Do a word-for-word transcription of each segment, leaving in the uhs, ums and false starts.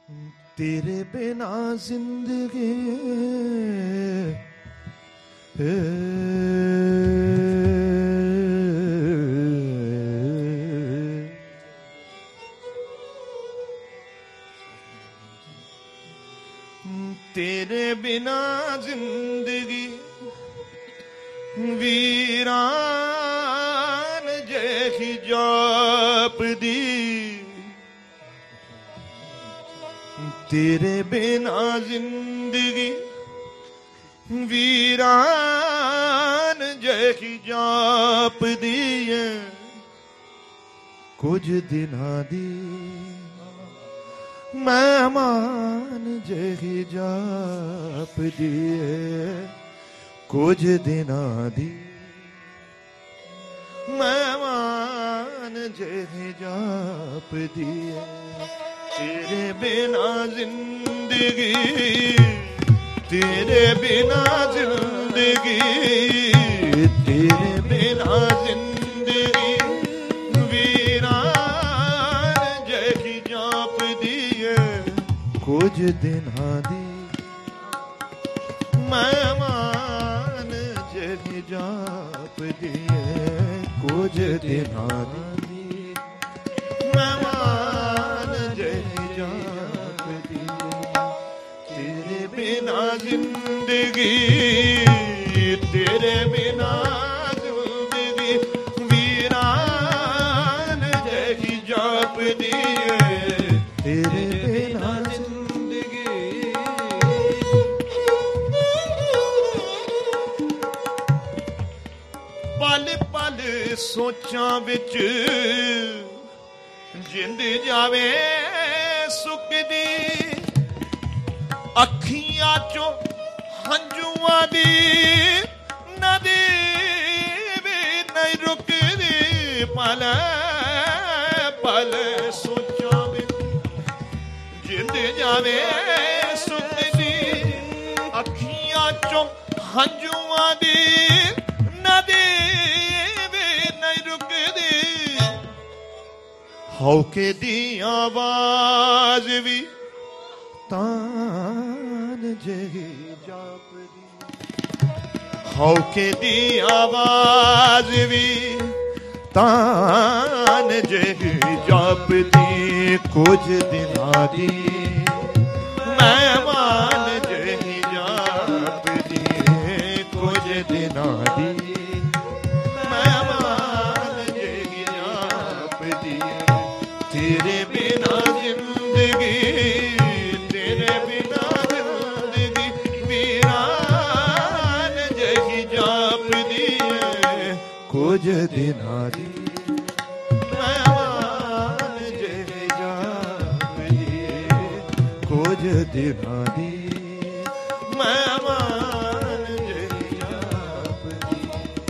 तेरे बिना जिंदगी तेरे बिना जिंदगी वीरान जैसी जापदी तेरे बिना जिंदगी वीरान जैसी जापदी है कुछ दिना दी मेहमान जैसी जापदी है कुछ दिना दी मेहमान जैसी जापदी है तेरे बिना जिंदगी तेरे बिना जिंदगी तेरे बिना जिंदगी वीरान जैसी जापदी है कुछ दिन दी मेहमान जैसी जापदी है कुछ दिन दी मेहमान जैसी जापदी तेरे बिना जिंदगी तेरे बिना जिंदगी वीरान जैसी जापदी है तेरे बिना जिंदगी पल पल सोचां विच जिंद जावे सुकदी अखियां चों हंजुआं दी नदी भी नहीं रुकदी पल पल सोचां विच जिंद जावे सुकदी अखियां चों हंजुआं दी नदी भी नहीं रुकदी हौके दी आवाज भी तान जही जापदी हौके दी आवाज भी तान जही जापदी कुछ दिना दी मेहमान जही जापदी कुछ दिना दी मेहमान जही जापदी तेरे बिना जिंदगी तेरे बिना जिंदगी वीरान जैसी जापदी है कुछ दिना दी मेहमान जैसी जापदी कुछ दिना दी मेहमान जैसी जापदी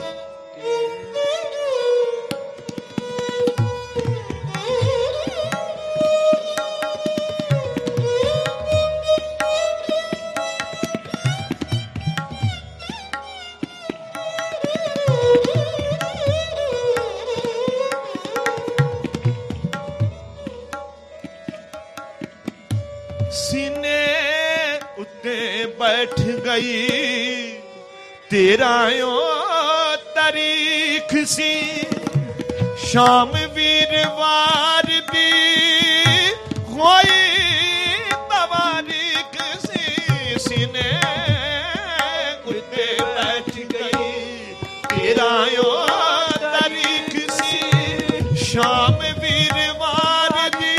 सीने उत्ते बैठ गई तेरा यो तारीख सी शाम वीरवार दी होई तवारीख सी सीने उत्ते बैठ गई तेरा यो तारीख सी शाम वीरवार दी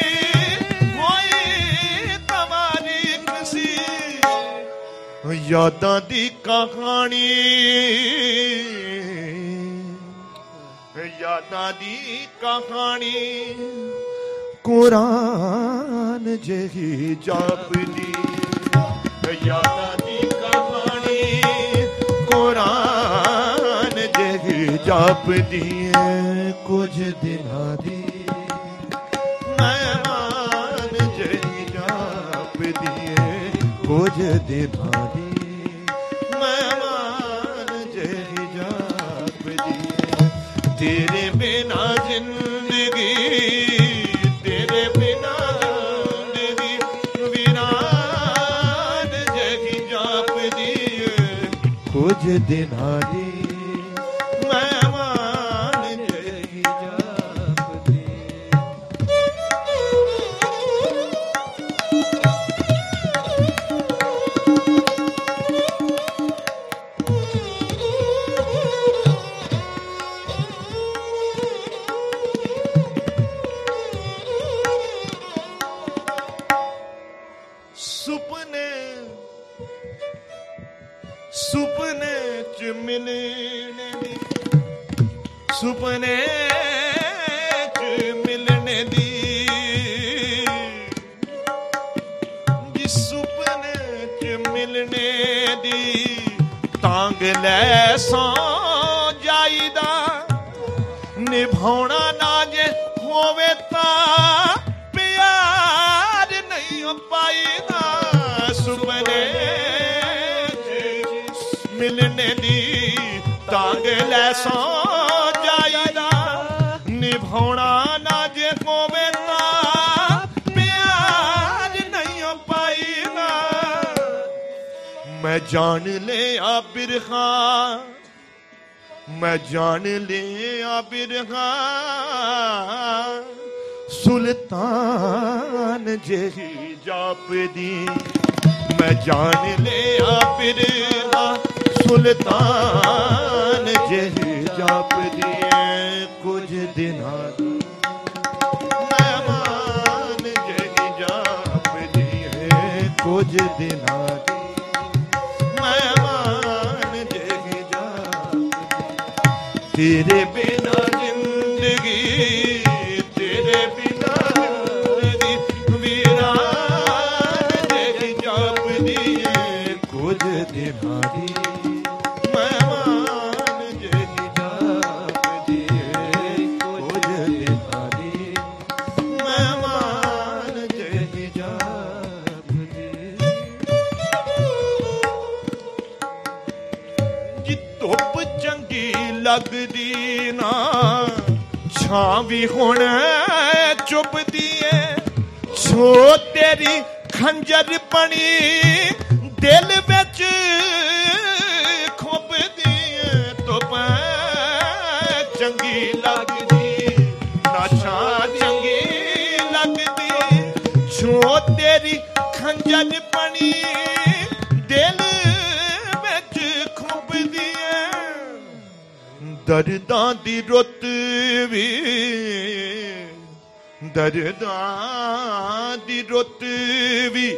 यादां दी कहानी यादां दी कहानी कुरान जही जापदी यादां दी कहानी कुरान जही जापदी है कुछ दिना दी मेहमान जही जापदी है कुछ दिना दी मेहमान जही जापदी तेरे बिना जिंदगी तेरे बिना जिंदगी ਦਿਨਾਂ ਦੀ ਮਹਿਮਾਨ ਜਹੀ ਜਾਪਦੀ। ਸੁਪਨੇ ਸੁਪਨੇ ਚ ਮਿਲਣੇ ਦੀ ਸੁਪਨੇ ਚ ਮਿਲਣੇ ਦੀ ਜਿਸ ਸੁਪਨੇ ਚ ਮਿਲਣੇ ਦੀ ਤਾਂਗ ਲੈ ਸੌ ਜਾਈਦਾ ਨਿਭਾਉਣਾ ਨਾ ਜੇ ਹੋਵੇ ਤਾਂ ਪਿਆਰ ਨਹੀਂ ਪਾਈਦਾ। ਸੁਪਨੇ ਮਿਲਣੇ ਦੀ ਤਾਂਗ ਲੈ ਸੌ ਜਾਈਦਾ ਨਿਭਾਉਣਾ ਨਾ ਜੇ ਹੋਵੇ ਤਾਂ ਪਿਆਰ ਨਹੀਂ ਪਾਈਦਾ। ਮੈਂ ਜਾਣ ਲਿਆ ਬਿਰਹਾ ਮੈਂ ਜਾਣ ਲਿਆ ਬਿਰਹਾ ਸੁਲਤਾਨ ਜਿਹੀ ਜਾਪਦੀ। ਮੈਂ ਜਾਣ ਲਿਆ ਬਿਰਹਾ ਸੁਲਤਾਨ ਜਿਹੀ ਜਾਪਦੀ ਏ ਕੁਝ ਦਿਨਾਂ ਦੀ ਮਹਿਮਾਨ ਜਿਹੀ ਜਾਪਦੀ ਏ ਕੁਝ ਦਿਨਾਂ ਦੀ ਮਹਿਮਾਨ ਜਿਹੀ ਜਾਪਦੀ। ਤੇਰੇ ਬਿਨਾ ਜ਼ਿੰਦਗੀ ਤੇਰੇ ਬਿਨਾ ਜ਼ਿੰਦਗੀ ਵੀਰਾਨ ਜਿਹੀ ਜਾਪਦੀ ਏ ਕੁਝ ਦਿਨਾਂ ਦੀ ਮਹਿਮਾਨ ਜਿਹੀ ਜਾਪਦੀ ਏ ਕੁਝ ਦਿਨਾਂ ਦੀ ਮਹਿਮਾਨ ਜਿਹੀ ਜਾਪਦੀ। ਜੀ ਧੁੱਪ ਚੰਗੀ ਲੱਗਦੀ ਨਾ ਛਾਂ ਵੀ ਹੁਣ ਚੁੱਭਦੀ ਏ ਛੋ ਤੇਰੀ ਖੰਜਰ ਬਣੀ ਦਿਲ ਵਿੱਚ ਖੁੱਭਦੀ ਏ। ਧੁੱਪ ਚੰਗੀ ਲੱਗਦੀ ਨਾ ਛਾਂ ਚੰਗੀ ਲੱਗਦੀ ਛੋ ਤੇਰੀ ਖੰਜਰ ਬਣੀ ਦਿਲ ਵਿੱਚ ਖੁੱਭਦੀ ਏ। ਦਰਦਾਂ ਦੀ ਰੁੱਤ ਵੀ ਦਰਦਾਂ ਦੀ ਰੁੱਤ ਵੀ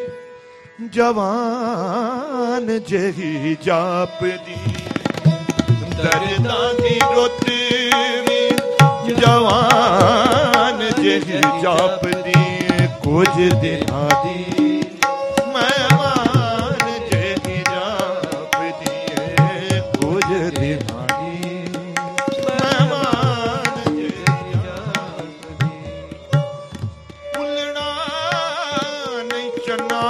ਜਵਾਨ ਜਿਹੀ ਜਾਪਦੀ। ਦਰਦਾਂ ਦੀ ਰੁੱਤ ਵੀ ਜਵਾਨ ਜਿਹੀ ਜਾਪਦੀ ਕੁਝ ਦਿਨਾਂ ਦੀ ਮਹਿਮਾਨ ਜਿਹੀ ਜਾਪਦੀ ਏ ਕੁਝ ਦਿਨਾਂ ਦੀ ਮਹਿਮਾਨ ਜਿਹੀ ਜਾਪਦੀ। ਭੁੱਲਣਾ ਨਹੀਂ ਚੰਨਾ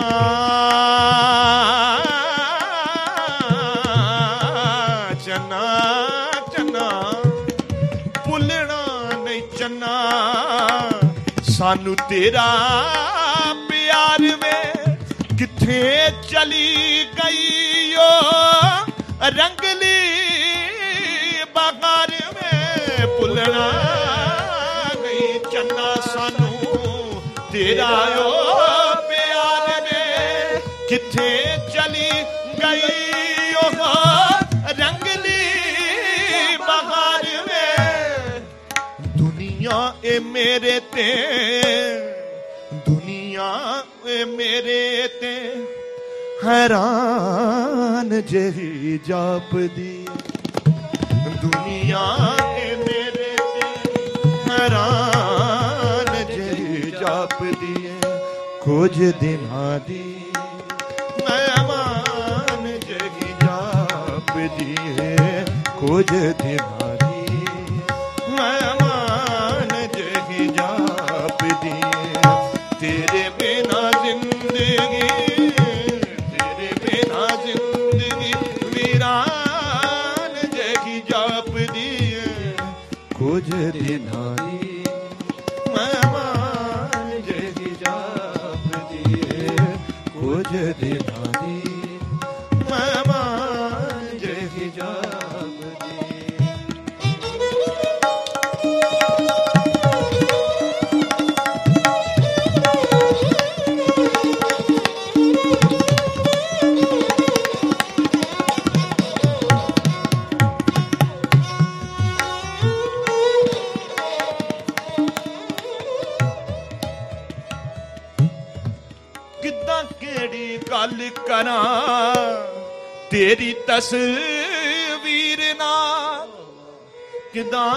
ਚੰਨਾ ਚੰਨਾ ਭੁੱਲਣਾ ਨਹੀਂ ਚੰਨਾ ਸਾਨੂੰ ਤੇਰਾ ਪਿਆਰ ਵੇ ਕਿੱਥੇ ਚਲੀ ਗਈ ਓ ਰੰਗਲੀ ਬਹਾਰ ਵੇ। ਭੁੱਲਣਾ ਨਹੀਂ ਚੰਨਾ ਸਾਨੂੰ ਤੇਰਾ ਓ ਪਿਆਰ ਵੇ ਕਿੱਥੇ ਚਲੀ ਗਈ ਓ ਰੰਗਲੀ ਬਹਾਰ ਵੇ। ਦੁਨੀਆ ਏ ਮੇਰੇ ਤੇ ਦੁਨੀਆ ਏ ਮੇਰੇ ਤੇ ਹੈਰਾਨ ਜਿਹੀ ਜਾਪਦੀ। ਦੁਨੀਆ ਏ ਮੇਰੇ ਤੇ ਹੈਰਾਨ ਜਿਹੀ ਜਾਪਦੀ ਏ ਕੁਝ ਦਿਨਾਂ ਦੀ ਮਹਿਮਾਨ ਜਿਹੀ ਜਾਪਦੀ ਏ ਕੁਝ ਦਿਨਾਂ ਦੀ ਮਹਿਮਾਨ ਜਿਹੀ ਜਾਪਦੀ ਏ। ਤੇਰੇ ਬਿਨਾ ਜ਼ਿੰਦਗੀ ਤੇਰੇ ਬਿਨਾ ਜ਼ਿੰਦਗੀ ਵੀਰਾਨ ਜਿਹੀ ਜਾਪਦੀ ਏ ਕੁਝ ਦਿਨਾਂ ਦੀ ਮਹਿਮਾਨ ਜਿਹੀ ਜਾਪਦੀ ਏ ਕੁਝ ਦਿਨਾਂ ਦੀ ਮਹਿਮਾਨ ਜਿਹੀ ਕਿੱਦਾਂ ਕਿਹੜੀ ਗੱਲ ਕਰਾਂ ਤੇਰੀ ਤਸਵੀਰ ਨਾਲ, ਕਿੱਦਾਂ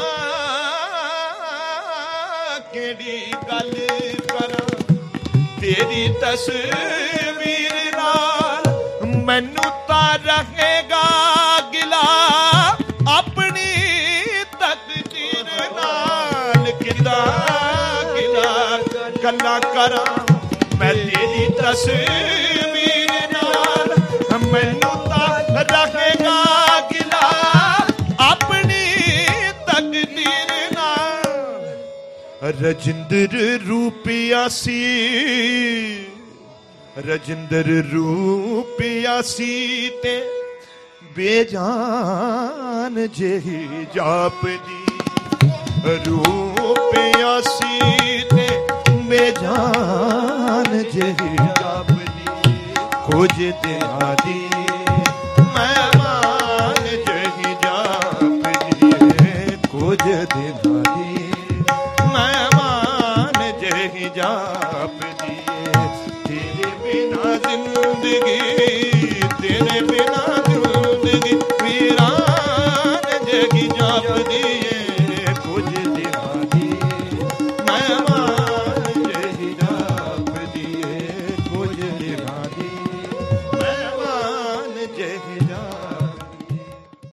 ਕਿਹੜੀ ਗੱਲ ਕਰਾਂ ਤੇਰੀ ਤਸਵੀਰ ਨਾਲ, ਮੈਨੂੰ ਤਾਂ ਰਹੇਗਾ ਗਿਲਾ ਆਪਣੀ ਤਕਦੀਰ ਨਾਲ। ਕਿੱਦਾਂ ਕਿੱਦਾਂ ਗੱਲਾਂ ਕਰਾਂ ਮੈਂ ਤੇਰੀ ਤਸਵੀਰ ਨਾਲ, ਮੈਨੂੰ ਤਾਂ ਰਹੇਗਾ ਗਿਲਾ ਆਪਣੀ ਤਕਦੀਰ ਨਾਲ। ਰਜਿੰਦਰ ਰੂਪਿਆ ਸੀ, ਰਜਿੰਦਰ ਰੂਪਿਆ ਸੀ ਤੇ ਬੇਜਾਨ ਜਿਹੀ ਜਾਪਦੀ, ਰੂਪਿਆ ਸੀ ਤੇ ਬੇਜਾਨ ਜਿਹੀ ਜਾਪਦੀ, ਕੁਝ ਦਿਨਾਂ ਦੀ ਮਹਿਮਾਨ ਜਿਹੀ ਜਾਪਦੀ, ਕੁਝ ਦਿਨਾਂ ਦੀ ਮਹਿਮਾਨ ਜਿਹੀ ਜਾਪਦੀ। ਤੇਰੇ ਬਿਨਾ ਜ਼ਿੰਦਗੀ, ਤੇਰੇ